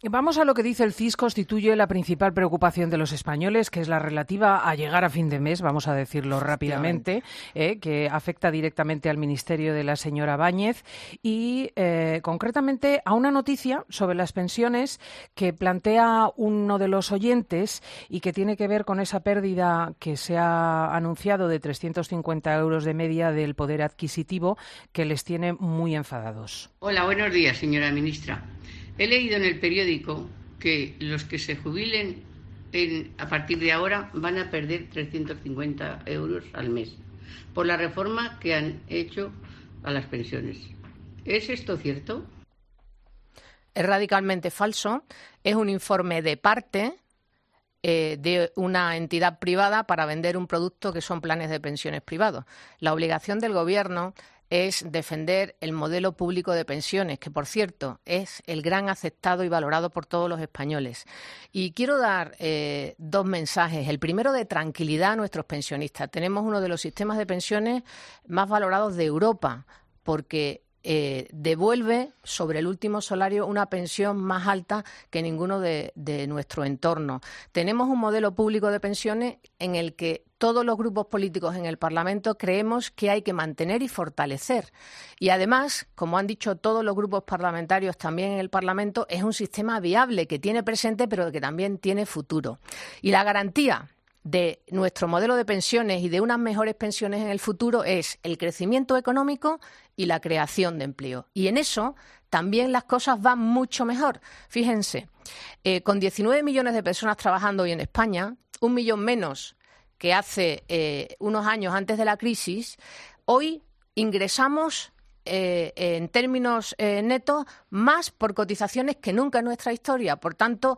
Vamos a lo que dice el CIS constituye la principal preocupación de los españoles, que es la relativa a llegar a fin de mes, vamos a decirlo rápidamente, que afecta directamente al ministerio de la señora Báñez y concretamente a una noticia sobre las pensiones que plantea uno de los oyentes y que tiene que ver con esa pérdida que se ha anunciado de 350 euros de media del poder adquisitivo que les tiene muy enfadados. Hola, buenos días, señora ministra. He leído en el periódico que los que se jubilen a partir de ahora van a perder 350 euros al mes por la reforma que han hecho a las pensiones. ¿Es esto cierto? Es radicalmente falso. Es un informe de parte de una entidad privada para vender un producto que son planes de pensiones privados. La obligación del Gobierno es defender el modelo público de pensiones, que, por cierto, es el gran aceptado y valorado por todos los españoles. Y quiero dar dos mensajes. El primero, de tranquilidad a nuestros pensionistas. Tenemos uno de los sistemas de pensiones más valorados de Europa, porque devuelve sobre el último salario una pensión más alta que ninguno de nuestro entorno. Tenemos un modelo público de pensiones en el que todos los grupos políticos en el Parlamento creemos que hay que mantener y fortalecer. Y además, como han dicho todos los grupos parlamentarios también en el Parlamento, es un sistema viable que tiene presente pero que también tiene futuro. Y la garantía de nuestro modelo de pensiones y de unas mejores pensiones en el futuro es el crecimiento económico y la creación de empleo. Y en eso también las cosas van mucho mejor. Fíjense, con 19 millones de personas trabajando hoy en España, 1 millón menos que hace unos años antes de la crisis, hoy ingresamos en términos netos más por cotizaciones que nunca en nuestra historia. Por tanto,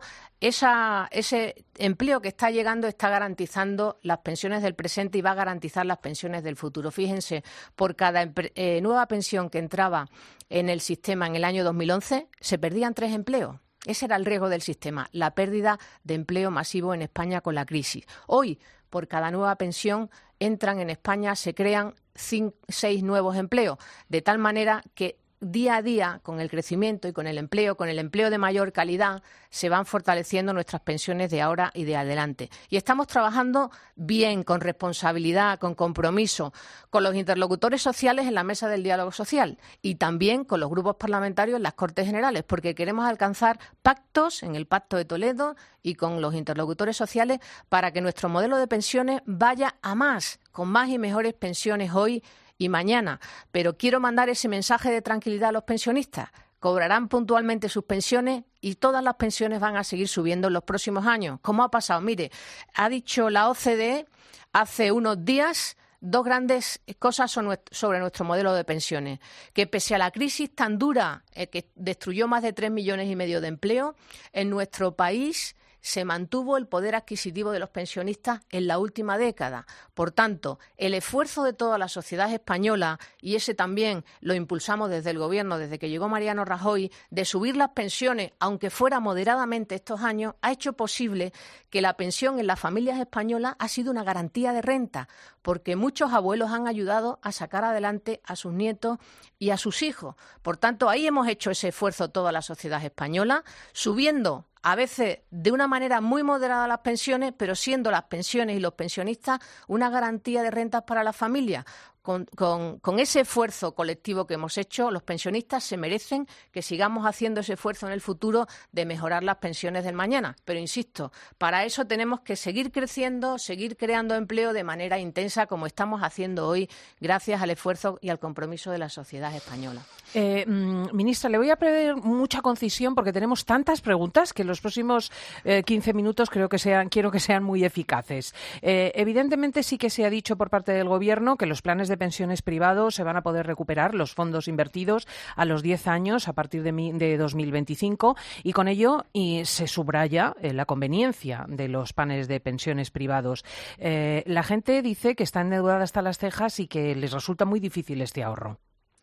ese empleo que está llegando está garantizando las pensiones del presente y va a garantizar las pensiones del futuro. Fíjense, por cada nueva pensión que entraba en el sistema en el año 2011, se perdían 3 empleos. Ese era el riesgo del sistema, la pérdida de empleo masivo en España con la crisis. Hoy, por cada nueva pensión, entran en España, se crean 6 nuevos empleos, de tal manera que día a día, con el crecimiento y con el empleo de mayor calidad, se van fortaleciendo nuestras pensiones de ahora y de adelante. Y estamos trabajando bien, con responsabilidad, con compromiso, con los interlocutores sociales en la mesa del diálogo social y también con los grupos parlamentarios en las Cortes Generales, porque queremos alcanzar pactos en el Pacto de Toledo y con los interlocutores sociales para que nuestro modelo de pensiones vaya a más, con más y mejores pensiones hoy y mañana. Pero quiero mandar ese mensaje de tranquilidad a los pensionistas. Cobrarán puntualmente sus pensiones y todas las pensiones van a seguir subiendo en los próximos años. ¿Cómo ha pasado? Mire, ha dicho la OCDE hace unos días 2 grandes cosas sobre nuestro modelo de pensiones. Que pese a la crisis tan dura que destruyó más de 3,5 millones de empleo, en nuestro país se mantuvo el poder adquisitivo de los pensionistas en la última década. Por tanto, el esfuerzo de toda la sociedad española, y ese también lo impulsamos desde el Gobierno, desde que llegó Mariano Rajoy, de subir las pensiones, aunque fuera moderadamente estos años, ha hecho posible que la pensión en las familias españolas ha sido una garantía de renta, porque muchos abuelos han ayudado a sacar adelante a sus nietos y a sus hijos. Por tanto, ahí hemos hecho ese esfuerzo toda la sociedad española, subiendo a veces de una manera muy moderada las pensiones, pero siendo las pensiones y los pensionistas una garantía de rentas para las familias. Con ese esfuerzo colectivo que hemos hecho, los pensionistas se merecen que sigamos haciendo ese esfuerzo en el futuro de mejorar las pensiones del mañana. Pero insisto, para eso tenemos que seguir creciendo, seguir creando empleo de manera intensa como estamos haciendo hoy, gracias al esfuerzo y al compromiso de la sociedad española. Ministra, le voy a pedir mucha concisión porque tenemos tantas preguntas que en los próximos 15 minutos quiero que sean muy eficaces. Evidentemente sí que se ha dicho por parte del Gobierno que los planes de pensiones privados se van a poder recuperar los fondos invertidos a los 10 años a partir de 2025 y con ello se subraya la conveniencia de los planes de pensiones privados. La gente dice que está endeudada hasta las cejas y que les resulta muy difícil este ahorro.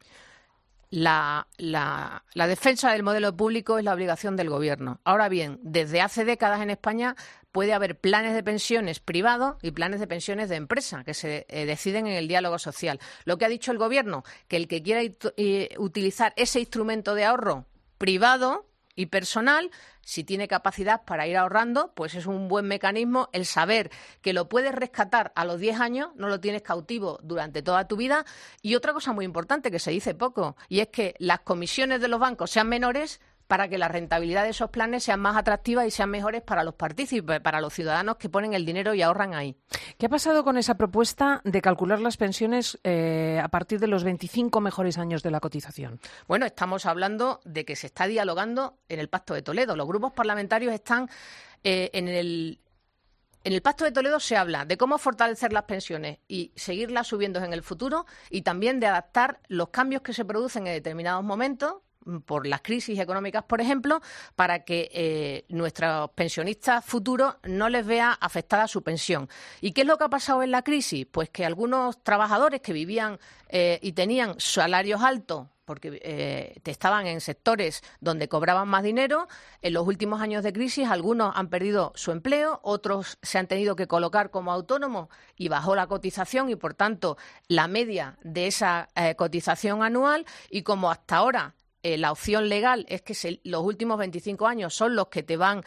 La defensa del modelo público es la obligación del Gobierno. Ahora bien, desde hace décadas en España puede haber planes de pensiones privados y planes de pensiones de empresa que se deciden en el diálogo social. Lo que ha dicho el Gobierno, que el que quiera utilizar ese instrumento de ahorro privado y personal. Si tiene capacidad para ir ahorrando, pues es un buen mecanismo el saber que lo puedes rescatar a los 10 años, no lo tienes cautivo durante toda tu vida. Y otra cosa muy importante que se dice poco, y es que las comisiones de los bancos sean menores para que la rentabilidad de esos planes sean más atractivas y sean mejores para los partícipes, para los ciudadanos que ponen el dinero y ahorran ahí. ¿Qué ha pasado con esa propuesta de calcular las pensiones a partir de los 25 mejores años de la cotización? Bueno, estamos hablando de que se está dialogando en el Pacto de Toledo. Los grupos parlamentarios están en el Pacto de Toledo se habla de cómo fortalecer las pensiones y seguirlas subiendo en el futuro, y también de adaptar los cambios que se producen en determinados momentos por las crisis económicas, por ejemplo, para que nuestros pensionistas futuros no les vea afectada su pensión. ¿Y qué es lo que ha pasado en la crisis? Pues que algunos trabajadores que vivían y tenían salarios altos, porque estaban en sectores donde cobraban más dinero, en los últimos años de crisis algunos han perdido su empleo, otros se han tenido que colocar como autónomos y bajó la cotización y, por tanto, la media de esa cotización anual, y como hasta ahora la opción legal es que los últimos 25 años son los que te van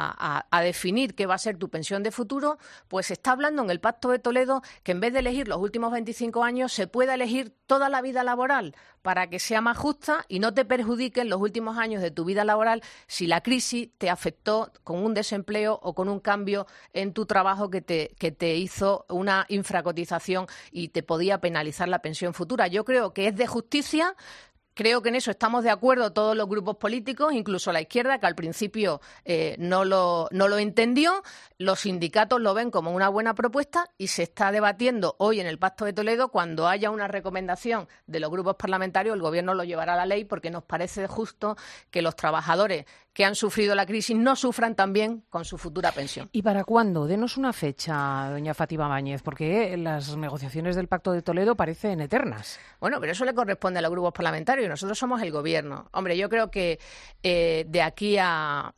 a definir qué va a ser tu pensión de futuro, pues se está hablando en el Pacto de Toledo que en vez de elegir los últimos 25 años se pueda elegir toda la vida laboral para que sea más justa y no te perjudiquen los últimos años de tu vida laboral si la crisis te afectó con un desempleo o con un cambio en tu trabajo que te hizo una infracotización y te podía penalizar la pensión futura. Yo creo que es de justicia. Creo que en eso estamos de acuerdo todos los grupos políticos, incluso la izquierda, que al principio no lo entendió. Los sindicatos lo ven como una buena propuesta y se está debatiendo hoy en el Pacto de Toledo. Cuando haya una recomendación de los grupos parlamentarios, el Gobierno lo llevará a la ley, porque nos parece justo que los trabajadores que han sufrido la crisis no sufran también con su futura pensión. ¿Y para cuándo? Denos una fecha, doña Fátima Báñez, porque las negociaciones del Pacto de Toledo parecen eternas. Bueno, pero eso le corresponde a los grupos parlamentarios y nosotros somos el Gobierno. Hombre, yo creo que de aquí al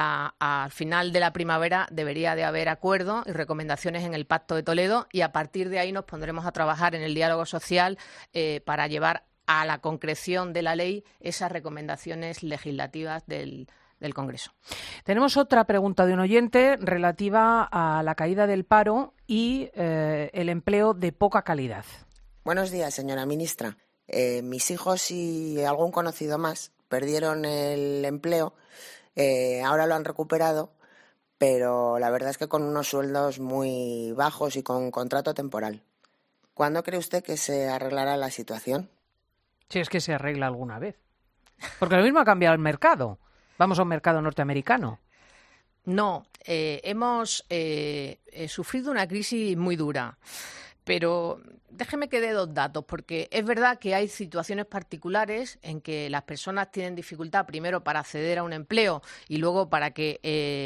final de la primavera debería de haber acuerdo y recomendaciones en el Pacto de Toledo, y a partir de ahí nos pondremos a trabajar en el diálogo social para llevar a la concreción de la ley esas recomendaciones legislativas del Congreso. Tenemos otra pregunta de un oyente relativa a la caída del paro y el empleo de poca calidad. Buenos días, señora ministra. Mis hijos y algún conocido más perdieron el empleo, ahora lo han recuperado, pero la verdad es que con unos sueldos muy bajos y con contrato temporal. ¿Cuándo cree usted que se arreglará la situación? Si es que se arregla alguna vez. Porque lo mismo ha cambiado el mercado. Vamos a un mercado norteamericano. No, hemos sufrido una crisis muy dura. Pero déjeme que dé dos datos, porque es verdad que hay situaciones particulares en que las personas tienen dificultad primero para acceder a un empleo y luego para que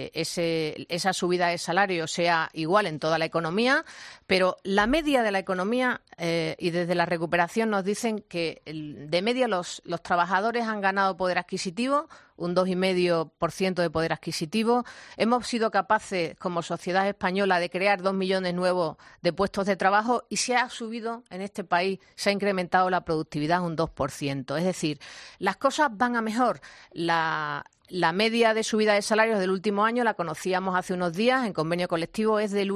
esa subida de salario sea igual en toda la economía, pero la media de la economía y desde la recuperación nos dicen que de media los trabajadores han ganado poder adquisitivo, un 2,5% de poder adquisitivo. Hemos sido capaces, como sociedad española, de crear 2 millones nuevos de puestos de trabajo y se ha subido en este país, se ha incrementado la productividad un 2%. Es decir, las cosas van a mejor. La media de subida de salarios del último año, la conocíamos hace unos días, en convenio colectivo es del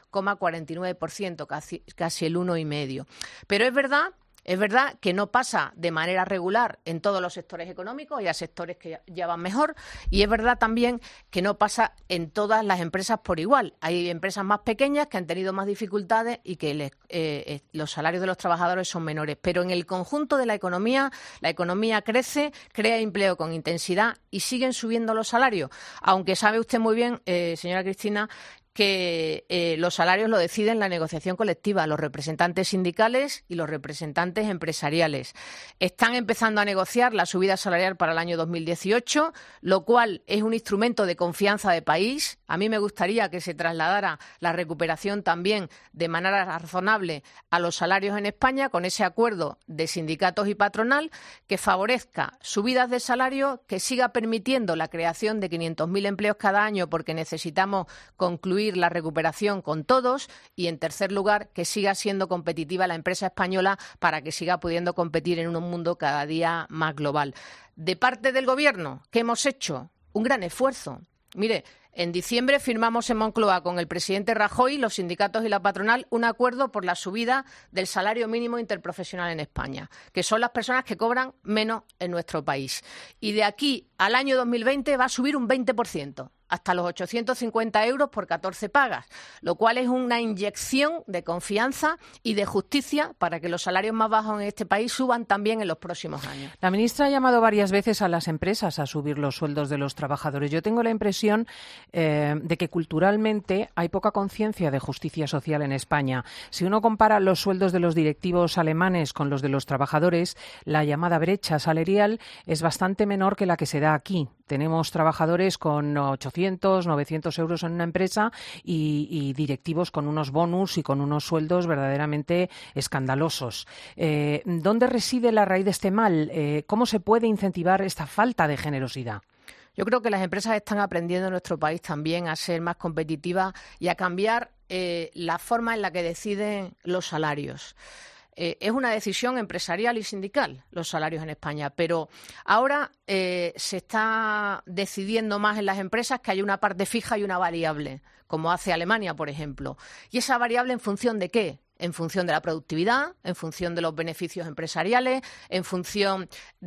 1,49%, casi el 1,5%. Pero es verdad que no pasa de manera regular en todos los sectores económicos, hay sectores que ya van mejor, y es verdad también que no pasa en todas las empresas por igual. Hay empresas más pequeñas que han tenido más dificultades y que los salarios de los trabajadores son menores. Pero en el conjunto de la economía crece, crea empleo con intensidad y siguen subiendo los salarios. Aunque sabe usted muy bien, señora Cristina, que los salarios lo deciden la negociación colectiva, los representantes sindicales y los representantes empresariales. Están empezando a negociar la subida salarial para el año 2018, lo cual es un instrumento de confianza de país. A mí me gustaría que se trasladara la recuperación también de manera razonable a los salarios en España, con ese acuerdo de sindicatos y patronal que favorezca subidas de salario, que siga permitiendo la creación de 500.000 empleos cada año, porque necesitamos concluir la recuperación con todos, y en tercer lugar que siga siendo competitiva la empresa española para que siga pudiendo competir en un mundo cada día más global. De parte del Gobierno, ¿qué hemos hecho? Un gran esfuerzo. Mire, en diciembre firmamos en Moncloa con el presidente Rajoy, los sindicatos y la patronal un acuerdo por la subida del salario mínimo interprofesional en España, que son las personas que cobran menos en nuestro país. Y de aquí al año 2020 va a subir un 20%. Hasta los 850 euros por 14 pagas, lo cual es una inyección de confianza y de justicia para que los salarios más bajos en este país suban también en los próximos años. La ministra ha llamado varias veces a las empresas a subir los sueldos de los trabajadores. Yo tengo la impresión de que culturalmente hay poca conciencia de justicia social en España. Si uno compara los sueldos de los directivos alemanes con los de los trabajadores, la llamada brecha salarial es bastante menor que la que se da aquí. Tenemos trabajadores con 800, 900 euros en una empresa y directivos con unos bonus y con unos sueldos verdaderamente escandalosos. ¿Dónde reside la raíz de este mal? ¿Cómo se puede incentivar esta falta de generosidad? Yo creo que las empresas están aprendiendo en nuestro país también a ser más competitivas y a cambiar la forma en la que deciden los salarios. Es una decisión empresarial y sindical, los salarios en España, pero ahora se está decidiendo más en las empresas que hay una parte fija y una variable, como hace Alemania, por ejemplo. ¿Y esa variable en función de qué? En función de la productividad, en función de los beneficios empresariales, en función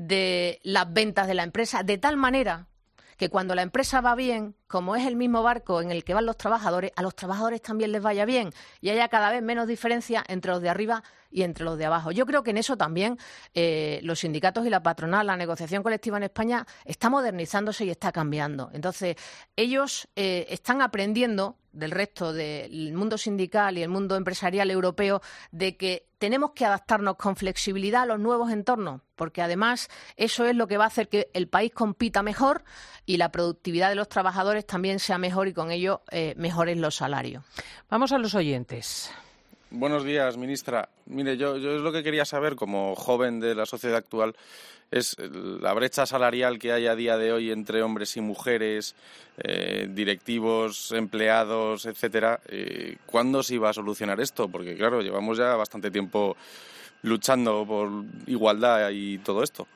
de las ventas de la empresa, de tal manera que cuando la empresa va bien, como es el mismo barco en el que van los trabajadores, a los trabajadores también les vaya bien y haya cada vez menos diferencia entre los de arriba y entre los de abajo. Yo creo que en eso también los sindicatos y la patronal, la negociación colectiva en España está modernizándose y está cambiando. Entonces, ellos están aprendiendo del resto del mundo sindical y el mundo empresarial europeo de que tenemos que adaptarnos con flexibilidad a los nuevos entornos, porque además eso es lo que va a hacer que el país compita mejor y la productividad de los trabajadores también sea mejor y con ello mejoren los salarios. Vamos a los oyentes. Buenos días, ministra. Mire, yo es lo que quería saber como joven de la sociedad actual, es la brecha salarial que hay a día de hoy entre hombres y mujeres, directivos, empleados, etcétera. ¿Cuándo se iba a solucionar esto? Porque, claro, llevamos ya bastante tiempo luchando por igualdad y todo esto.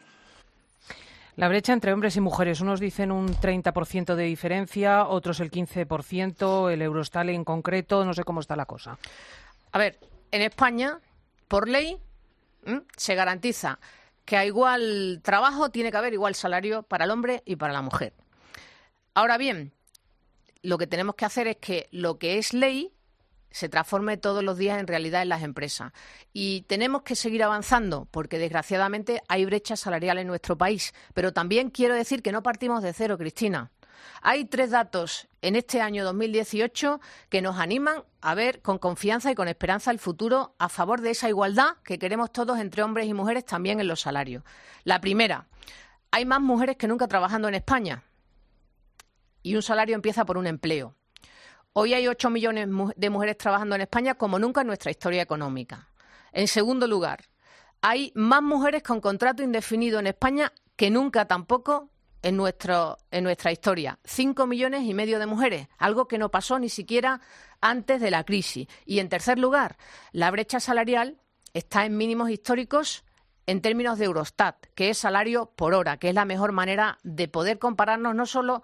La brecha entre hombres y mujeres, unos dicen un 30% de diferencia, otros el 15%, el Eurostat en concreto, no sé cómo está la cosa. A ver, en España, por ley, se garantiza que a igual trabajo tiene que haber igual salario para el hombre y para la mujer. Ahora bien, lo que tenemos que hacer es que lo que es ley se transforme todos los días en realidad en las empresas. Y tenemos que seguir avanzando porque, desgraciadamente, hay brecha salarial en nuestro país. Pero también quiero decir que no partimos de cero, Cristina. Hay 3 datos en este año 2018 que nos animan a ver con confianza y con esperanza el futuro a favor de esa igualdad que queremos todos entre hombres y mujeres también en los salarios. La primera, hay más mujeres que nunca trabajando en España y un salario empieza por un empleo. Hoy hay 8 millones de mujeres trabajando en España como nunca en nuestra historia económica. En segundo lugar, hay más mujeres con contrato indefinido en España que nunca tampoco en nuestra historia. 5,5 millones de mujeres, algo que no pasó ni siquiera antes de la crisis. Y en tercer lugar, la brecha salarial está en mínimos históricos en términos de Eurostat, que es salario por hora, que es la mejor manera de poder compararnos, no solo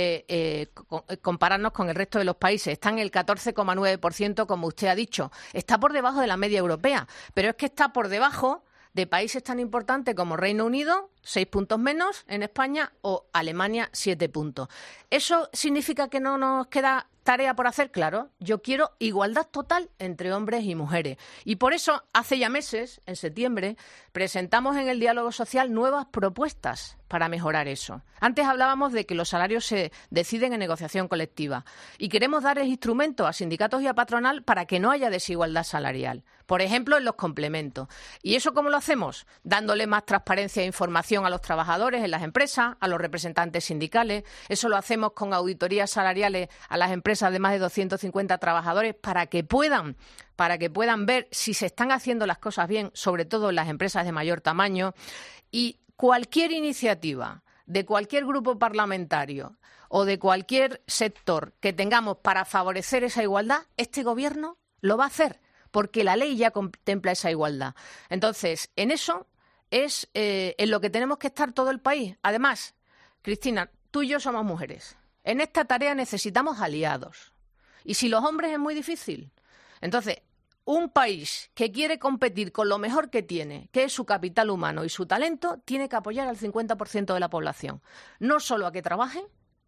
compararnos con el resto de los países. Está en el 14,9%, como usted ha dicho. Está por debajo de la media europea, pero es que está por debajo de países tan importantes como Reino Unido, 6 puntos menos en España, o Alemania, 7 puntos. ¿Eso significa que no nos queda tarea por hacer? Claro, yo quiero igualdad total entre hombres y mujeres. Y por eso, hace ya meses, en septiembre, presentamos en el diálogo social nuevas propuestas para mejorar eso. Antes hablábamos de que los salarios se deciden en negociación colectiva y queremos darles instrumentos a sindicatos y a patronal para que no haya desigualdad salarial. Por ejemplo, en los complementos. ¿Y eso cómo lo hacemos? Dándole más transparencia e información a los trabajadores en las empresas, a los representantes sindicales. Eso lo hacemos con auditorías salariales a las empresas de más de 250 trabajadores para que puedan ver si se están haciendo las cosas bien, sobre todo en las empresas de mayor tamaño. Y cualquier iniciativa de cualquier grupo parlamentario o de cualquier sector que tengamos para favorecer esa igualdad, este Gobierno lo va a hacer, porque la ley ya contempla esa igualdad. Entonces, en eso es en lo que tenemos que estar todo el país. Además, Cristina, tú y yo somos mujeres. En esta tarea necesitamos aliados. Y si los hombres es muy difícil. Entonces, un país que quiere competir con lo mejor que tiene, que es su capital humano y su talento, tiene que apoyar al 50% de la población. No solo a que trabajen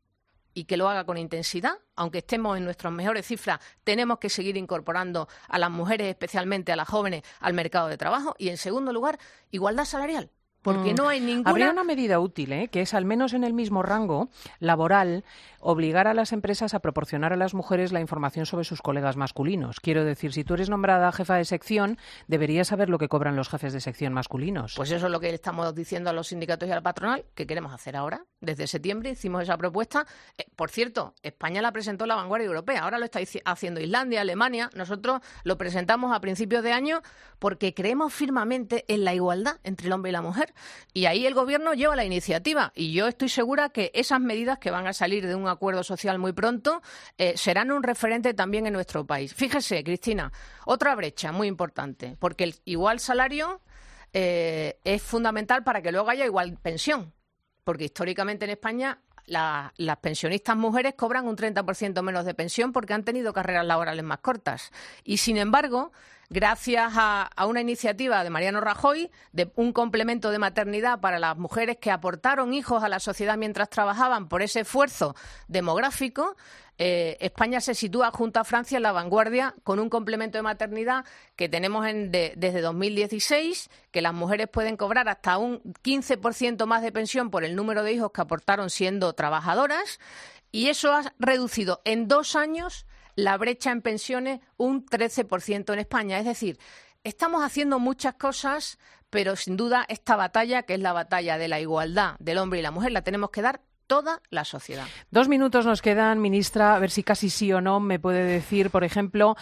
y que lo haga con intensidad, aunque estemos en nuestras mejores cifras, tenemos que seguir incorporando a las mujeres, especialmente a las jóvenes, al mercado de trabajo. Y, en segundo lugar, igualdad salarial. Porque no hay ninguna... Habría una medida útil, que es, al menos en el mismo rango laboral, obligar a las empresas a proporcionar a las mujeres la información sobre sus colegas masculinos. Quiero decir, si tú eres nombrada jefa de sección, deberías saber lo que cobran los jefes de sección masculinos. Pues eso es lo que estamos diciendo a los sindicatos y a la patronal, que queremos hacer ahora. Desde septiembre hicimos esa propuesta. Por cierto, España la presentó en la vanguardia europea. Ahora lo está haciendo Islandia, Alemania. Nosotros lo presentamos a principios de año porque creemos firmemente en la igualdad entre el hombre y la mujer. Y ahí el Gobierno lleva la iniciativa. Y yo estoy segura que esas medidas que van a salir de un acuerdo social muy pronto serán un referente también en nuestro país. Fíjese, Cristina, otra brecha muy importante, porque el igual salario es fundamental para que luego haya igual pensión. Porque históricamente en España las pensionistas mujeres cobran un 30% menos de pensión porque han tenido carreras laborales más cortas. Y, sin embargo, gracias a una iniciativa de Mariano Rajoy, de un complemento de maternidad para las mujeres que aportaron hijos a la sociedad mientras trabajaban por ese esfuerzo demográfico, España se sitúa junto a Francia en la vanguardia con un complemento de maternidad que tenemos desde 2016, que las mujeres pueden cobrar hasta un 15% más de pensión por el número de hijos que aportaron siendo trabajadoras, y eso ha reducido en 2 años la brecha en pensiones un 13% en España. Es decir, estamos haciendo muchas cosas, pero sin duda esta batalla, que es la batalla de la igualdad del hombre y la mujer, la tenemos que dar toda la sociedad. 2 minutos nos quedan, ministra, a ver si casi sí o no me puede decir, por ejemplo,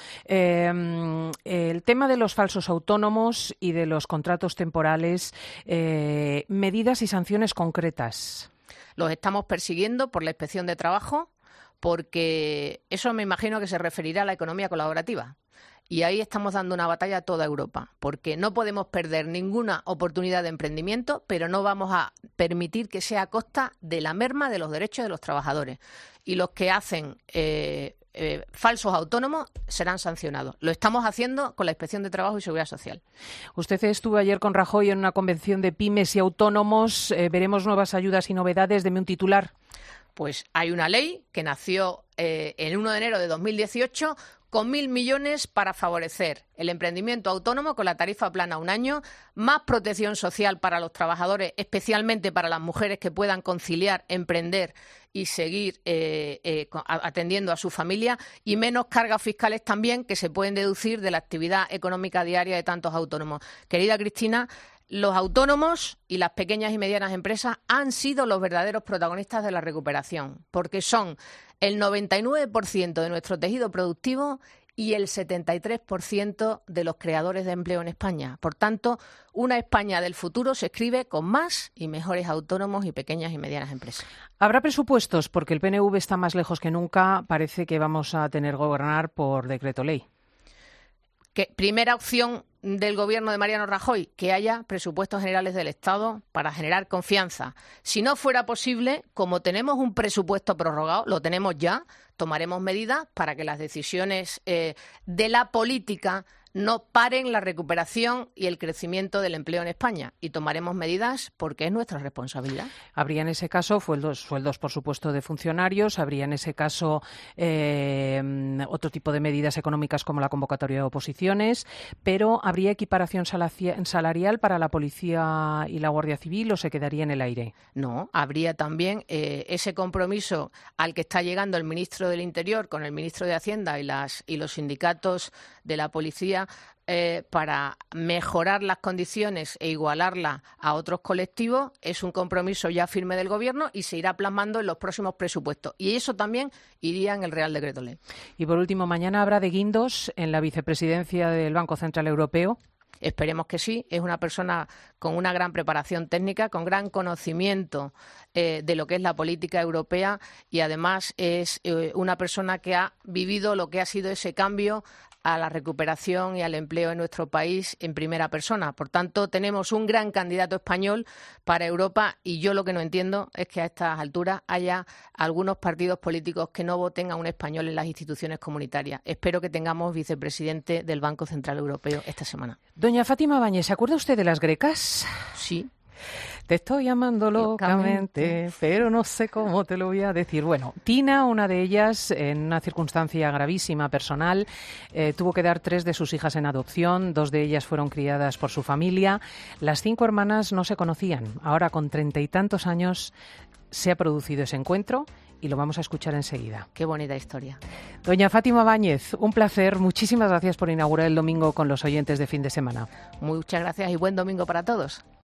el tema de los falsos autónomos y de los contratos temporales, medidas y sanciones concretas. Los estamos persiguiendo por la Inspección de Trabajo, porque eso me imagino que se referirá a la economía colaborativa. Y ahí estamos dando una batalla a toda Europa, porque no podemos perder ninguna oportunidad de emprendimiento, pero no vamos a permitir que sea a costa de la merma de los derechos de los trabajadores. Y los que hacen falsos autónomos serán sancionados. Lo estamos haciendo con la Inspección de Trabajo y Seguridad Social. Usted estuvo ayer con Rajoy en una convención de pymes y autónomos. ¿Veremos nuevas ayudas y novedades? Deme un titular. Pues hay una ley que nació el 1 de enero de 2018 con 1.000 millones para favorecer el emprendimiento autónomo con la tarifa plana a 1 año, más protección social para los trabajadores, especialmente para las mujeres que puedan conciliar, emprender y seguir atendiendo a su familia, y menos cargas fiscales también que se pueden deducir de la actividad económica diaria de tantos autónomos. Querida Cristina, los autónomos y las pequeñas y medianas empresas han sido los verdaderos protagonistas de la recuperación, porque son el 99% de nuestro tejido productivo y el 73% de los creadores de empleo en España. Por tanto, una España del futuro se escribe con más y mejores autónomos y pequeñas y medianas empresas. ¿Habrá presupuestos? Porque el PNV está más lejos que nunca. Parece que vamos a tener que gobernar por decreto ley. Primera opción del Gobierno de Mariano Rajoy, que haya presupuestos generales del Estado para generar confianza. Si no fuera posible, como tenemos un presupuesto prorrogado, lo tenemos ya, tomaremos medidas para que las decisiones de la política no paren la recuperación y el crecimiento del empleo en España, y tomaremos medidas porque es nuestra responsabilidad. Habría en ese caso sueldos, por supuesto, de funcionarios, habría en ese caso otro tipo de medidas económicas como la convocatoria de oposiciones, pero ¿habría equiparación salarial para la Policía y la Guardia Civil o se quedaría en el aire? No, habría también ese compromiso al que está llegando el ministro del Interior con el ministro de Hacienda y los sindicatos de la Policía para mejorar las condiciones e igualarlas a otros colectivos. Es un compromiso ya firme del Gobierno y se irá plasmando en los próximos presupuestos. Y eso también iría en el Real Decreto Ley. Y por último, mañana habrá de Guindos en la vicepresidencia del Banco Central Europeo. Esperemos que sí. Es una persona con una gran preparación técnica, con gran conocimiento de lo que es la política europea, y además es una persona que ha vivido lo que ha sido ese cambio a la recuperación y al empleo en nuestro país en primera persona. Por tanto, tenemos un gran candidato español para Europa y yo lo que no entiendo es que a estas alturas haya algunos partidos políticos que no voten a un español en las instituciones comunitarias. Espero que tengamos vicepresidente del Banco Central Europeo esta semana. Doña Fátima Báñez, ¿se acuerda usted de las grecas? Sí. Te estoy amando locamente, pero no sé cómo te lo voy a decir. Bueno, Tina, una de ellas, en una circunstancia gravísima personal, tuvo que dar 3 de sus hijas en adopción, 2 de ellas fueron criadas por su familia. Las 5 hermanas no se conocían. Ahora, con 30 y tantos años, se ha producido ese encuentro y lo vamos a escuchar enseguida. Qué bonita historia. Doña Fátima Báñez, un placer. Muchísimas gracias por inaugurar el domingo con los oyentes de fin de semana. Muchas gracias y buen domingo para todos.